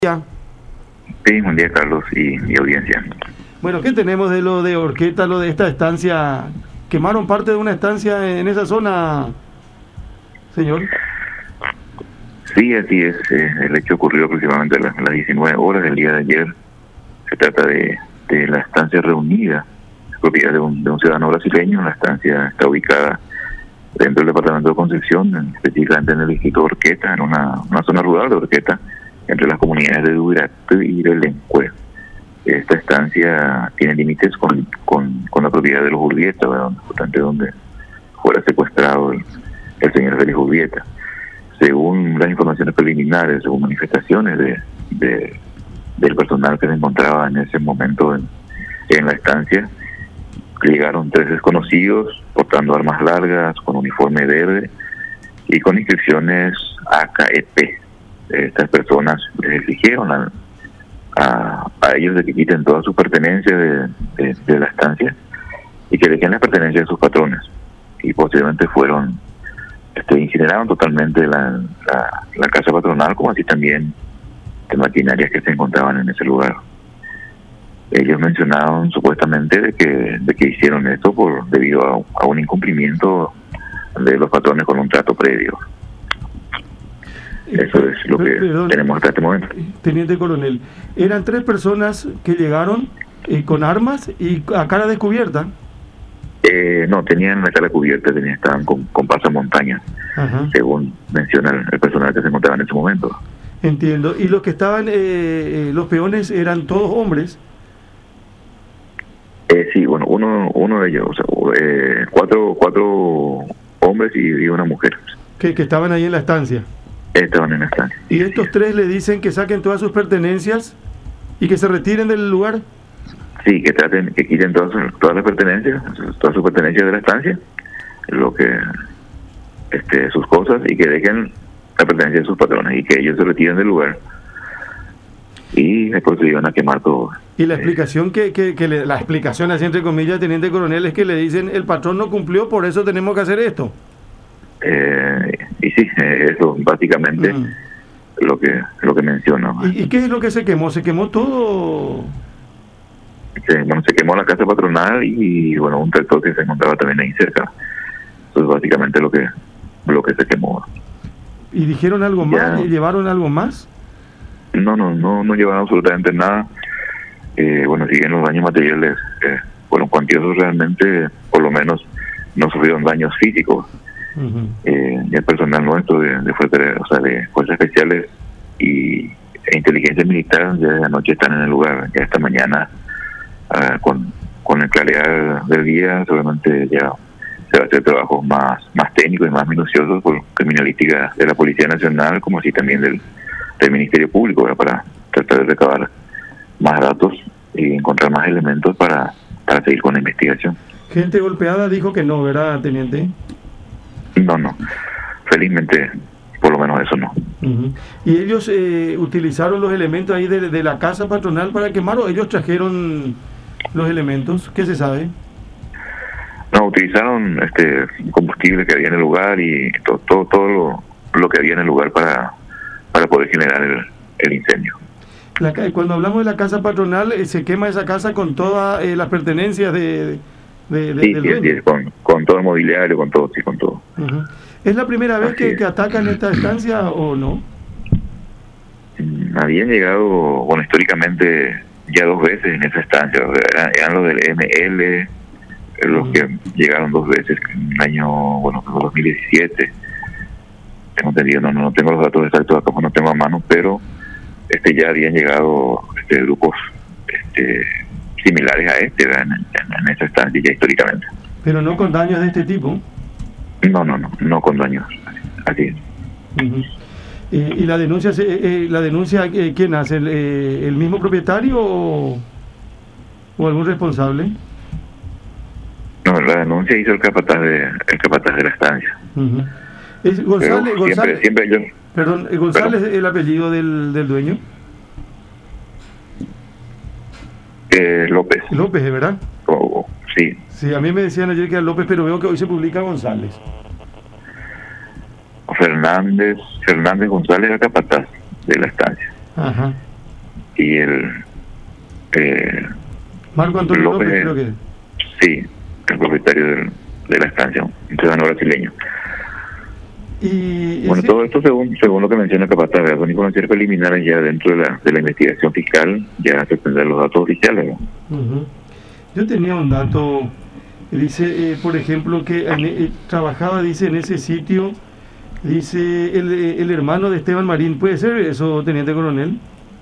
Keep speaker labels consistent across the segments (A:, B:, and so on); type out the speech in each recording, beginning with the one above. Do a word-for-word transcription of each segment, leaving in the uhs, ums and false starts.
A: Ya.
B: Sí, buen día, Carlos, y, y audiencia.
A: Bueno, ¿qué tenemos de lo de Orqueta, lo de esta estancia? ¿Quemaron parte de una estancia en esa zona, señor?
B: Sí, así es. Eh, el hecho ocurrió aproximadamente a las, a las diecinueve horas del día de ayer. Se trata de, de la estancia reunida, propiedad de un, de un ciudadano brasileño. La estancia está ubicada dentro del departamento de Concepción, específicamente en el distrito de Orqueta, en una, una zona rural de Orqueta, entre las comunidades de Duiracte y de Lencue. Esta estancia tiene límites con, con, con la propiedad de los Urbieta, justamente donde fuera secuestrado el, el señor Félix Urbieta. Según las informaciones preliminares, según manifestaciones de, de del personal que se encontraba en ese momento en, en la estancia, llegaron tres desconocidos portando armas largas, con uniforme verde y con inscripciones A K E P. Estas personas les exigieron a, a, a ellos de que quiten todas sus pertenencias de, de, de la estancia y que dejen las pertenencias de sus patrones. Y posteriormente fueron, este, incineraron totalmente la, la, la casa patronal, como así también de maquinarias que se encontraban en ese lugar. Ellos mencionaron supuestamente de que, de que hicieron esto por debido a, a un incumplimiento de los patrones con un trato previo. Eso es lo que Perdón, tenemos hasta este momento.
A: Teniente coronel, eran tres personas que llegaron eh, con armas y a cara descubierta.
B: Eh, no, tenían la cara cubierta, tenían, estaban con, con pasamontañas, según menciona el, el personal que se encontraba en ese momento.
A: Entiendo. ¿Y los que estaban, eh, eh, los peones, eran todos hombres?
B: Eh, sí, bueno, uno uno de ellos, o sea, eh, cuatro, cuatro hombres y, y una mujer.
A: Que, que estaban ahí en la estancia.
B: Estaban en la estancia.
A: ¿Y estos tres le dicen que saquen todas sus pertenencias y que se retiren del lugar?
B: Sí, que traten, que quiten todas, todas las pertenencias, todas sus pertenencias de la estancia, lo que, este, sus cosas, y que dejen la pertenencia de sus patrones y que ellos se retiren del lugar. Y después se iban a quemar todo.
A: Y la explicación que, que, que le, la explicación así entre comillas, teniente coronel, es que le dicen el patrón no cumplió, por eso tenemos que hacer esto.
B: Eh, y sí, eso básicamente mm. lo que lo que menciono.
A: ¿Y, ¿Y qué es lo que se quemó? ¿Se quemó todo?
B: Se, bueno, se quemó la casa patronal y, bueno, un tractor que se encontraba también ahí cerca. Eso es básicamente lo que lo que se quemó.
A: ¿Y dijeron algo
B: ya.
A: más? ¿Llevaron algo más?
B: No, no, no, no llevaron absolutamente nada. Eh, bueno, si bien los daños materiales eh, fueron cuantiosos, realmente, por lo menos, no sufrieron daños físicos. Uh-huh. eh, el personal nuestro de, de, fuerza, o sea, de fuerzas especiales y e inteligencia militar ya de anoche están en el lugar. Ya esta mañana, uh, con, con la claridad del día, seguramente ya se va a hacer trabajos más, más técnicos y más minuciosos por criminalística de la Policía Nacional, como así también del, del Ministerio Público, ¿verdad? Para tratar de recabar más datos y encontrar más elementos para, para seguir con la investigación.
A: Gente golpeada dijo que no, ¿verdad, teniente?
B: No, no. Felizmente, por lo menos eso no.
A: Uh-huh. ¿Y ellos eh, utilizaron los elementos ahí de, de la casa patronal para quemar o ellos trajeron los elementos? ¿Qué se sabe?
B: No, utilizaron este combustible que había en el lugar y todo todo, todo lo, lo que había en el lugar para, para poder generar el, el incendio.
A: La, cuando hablamos de la casa patronal, eh, ¿se quema esa casa con todas eh, las pertenencias de... De, de,
B: sí, sí, sí, con, con todo el mobiliario, con todo, sí, con todo.
A: Uh-huh. ¿Es la primera vez que, que atacan esta estancia o no?
B: Habían llegado, bueno, históricamente ya dos veces en esa estancia. Eran, eran los del M L, los uh-huh. que llegaron dos veces en el año, bueno, dos mil diecisiete. Tengo entendido, no, no tengo los datos exactos acá, no tengo a mano, pero este ya habían llegado este, grupos este similares a este, en, en, en esa estancia ya históricamente.
A: ¿Pero no con daños de este tipo?
B: No, no, no, no con daños, así es.
A: Uh-huh. eh, ¿Y la denuncia, eh, eh, la denuncia eh, quién hace? ¿El, eh, el mismo propietario o, o algún responsable?
B: No, la denuncia hizo el capataz de, el capataz de la estancia.
A: Uh-huh. ¿Es González?
B: Pero
A: González
B: siempre, siempre yo...
A: Perdón, ¿González es el apellido del, del dueño?
B: Eh, López.
A: López, ¿de verdad?
B: Oh, oh, sí.
A: Sí, a mí me decían ayer que era López, pero veo que hoy se publica González.
B: Fernández, Fernández González era capataz de la estancia.
A: Ajá.
B: y el eh,
A: Marco Antonio López,
B: López,
A: creo que
B: sí, el propietario del, de la estancia, un ciudadano brasileño.
A: y, y
B: Bueno,
A: sí,
B: todo esto según según lo que menciona el capataz, ¿verdad? Son informaciones preliminares ya dentro de la, de la investigación fiscal, ya se tendrán los datos oficiales, ¿verdad?
A: uh-huh. Yo tenía un dato, dice, eh, por ejemplo, que en, eh, trabajaba, dice, en ese sitio, dice, el, el hermano de Esteban Marín. ¿Puede ser eso, teniente coronel?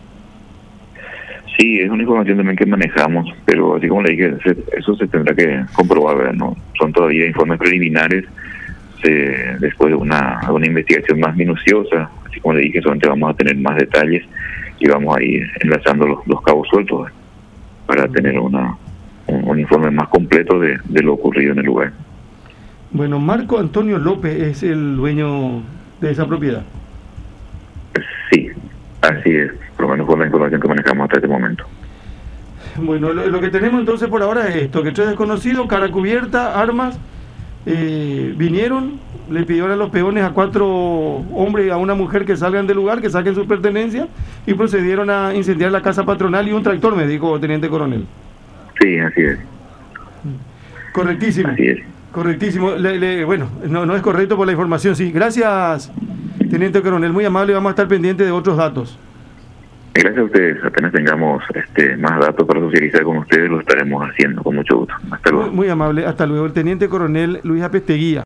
B: Sí, es una información también que manejamos, pero así como le dije, se, eso se tendrá que comprobar, ¿verdad? No, son todavía informes preliminares, se, después de una, una investigación más minuciosa, así como le dije, solamente vamos a tener más detalles y vamos a ir enlazando los, los cabos sueltos, ¿verdad? Para uh-huh. tener una, un, un informe más completo de, de lo ocurrido en el lugar.
A: Bueno, Marco Antonio López es el dueño de esa propiedad.
B: Sí, así es, por lo menos fue la información que manejamos hasta este momento.
A: Bueno, lo, lo que tenemos entonces por ahora es esto, que tres desconocidos, cara cubierta, armas, eh, vinieron, le pidieron a los peones, a cuatro hombres y a una mujer que salgan del lugar, que saquen sus pertenencias, y procedieron a incendiar la casa patronal y un tractor, me dijo teniente coronel.
B: Sí, así es.
A: Correctísimo.
B: Así es.
A: Correctísimo. Le, le, bueno, no, no es correcto por la información, sí. Gracias, teniente coronel, muy amable, vamos a estar pendientes de otros datos.
B: Gracias a ustedes, apenas tengamos este más datos para socializar con ustedes, lo estaremos haciendo con mucho gusto. Hasta luego.
A: Muy, muy amable, hasta luego. El teniente coronel Luis Apesteguía.